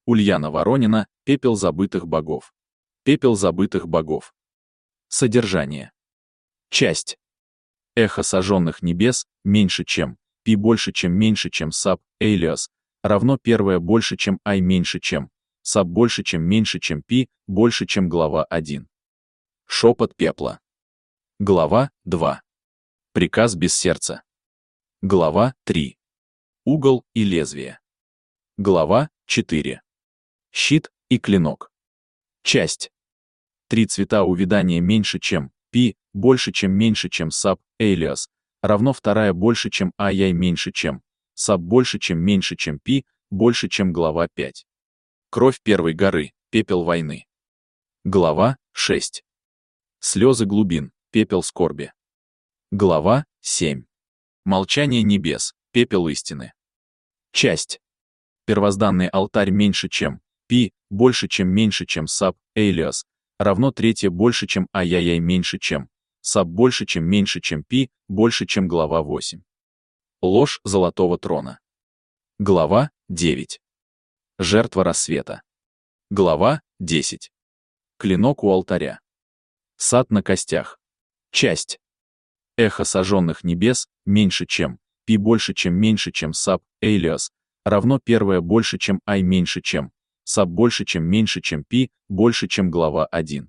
Ульяна Воронина, «Пепел забытых богов». Пепел забытых богов. Содержание. Часть. Эхо сожженных небес меньше чем, пи больше чем меньше чем саб, элиас, равно первое больше чем ай меньше чем, саб больше чем меньше чем пи больше чем глава 1. Шепот пепла. Глава 2. Приказ без сердца. Глава 3. Угол и лезвие. Глава 4. Щит и клинок. Часть. Три цвета увядания меньше чем, пи больше чем меньше чем саб, элиас, равно вторая больше чем ай меньше чем, саб больше чем меньше чем пи больше чем глава 5. Кровь первой горы, пепел войны. Глава 6. Слезы глубин, пепел скорби. Глава 7. Молчание небес, пепел истины. Часть. Первозданный алтарь меньше чем, пи больше чем меньше чем саб, элиас, равно третье больше чем ай меньше чем, саб больше чем меньше чем пи больше чем глава 8. Ложь золотого трона. Глава 9. Жертва рассвета. Глава 10. Клинок у алтаря. Сад на костях. Часть. Эхо сожженных небес меньше чем, пи больше чем меньше чем саб, элиас, равно первое больше чем ай меньше чем, саб больше чем меньше чем пи больше чем глава 1.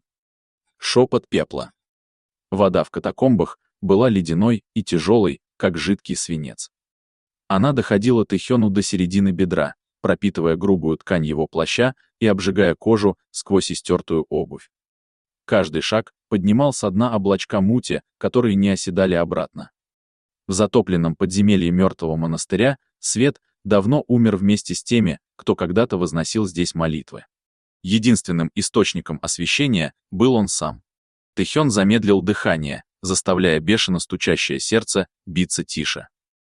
Шепот пепла. Вода в катакомбах была ледяной и тяжелой, как жидкий свинец. Она доходила Тэхёну до середины бедра, пропитывая грубую ткань его плаща и обжигая кожу сквозь истертую обувь. Каждый шаг поднимал со дна облачка мути, которые не оседали обратно. В затопленном подземелье мертвого монастыря свет давно умер вместе с теми, кто когда-то возносил здесь молитвы. Единственным источником освещения был он сам. Тэхён замедлил дыхание, заставляя бешено стучащее сердце биться тише.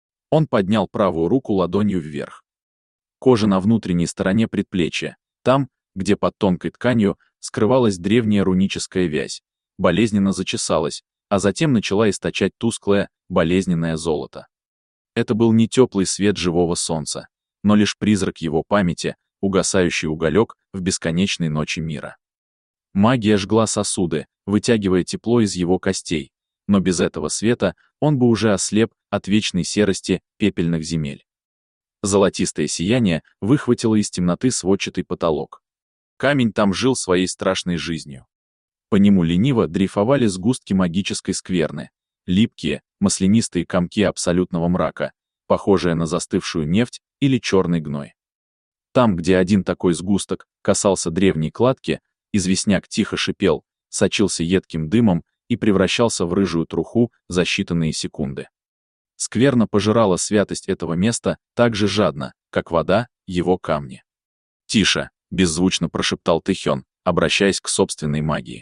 Он поднял правую руку ладонью вверх. Кожа на внутренней стороне предплечья, там, где под тонкой тканью скрывалась древняя руническая вязь, болезненно зачесалась, а затем начала источать тусклое, болезненное золото. Это был не теплый свет живого солнца, но лишь призрак его памяти, угасающий уголек в бесконечной ночи мира. Магия жгла сосуды, вытягивая тепло из его костей, но без этого света он бы уже ослеп от вечной серости пепельных земель. Золотистое сияние выхватило из темноты сводчатый потолок. Камень там жил своей страшной жизнью. По нему лениво дрейфовали сгустки магической скверны, липкие, маслянистые комки абсолютного мрака, похожие на застывшую нефть или черный гной. Там, где один такой сгусток касался древней кладки, известняк тихо шипел, сочился едким дымом и превращался в рыжую труху за считанные секунды. Скверна пожирала святость этого места так же жадно, как вода его камни. «Тише!» — беззвучно прошептал Тэхён, обращаясь к собственной магии.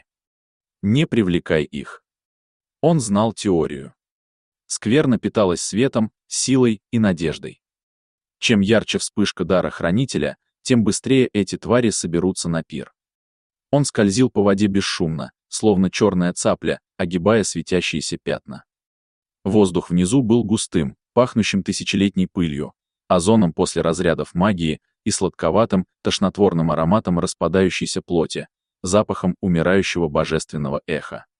«Не привлекай их». Он знал теорию. Скверна питалась светом, силой и надеждой. Чем ярче вспышка дара хранителя, тем быстрее эти твари соберутся на пир. Он скользил по воде бесшумно, словно черная цапля, огибая светящиеся пятна. Воздух внизу был густым, пахнущим тысячелетней пылью, озоном после разрядов магии и сладковатым, тошнотворным ароматом распадающейся плоти, запахом умирающего божественного эха.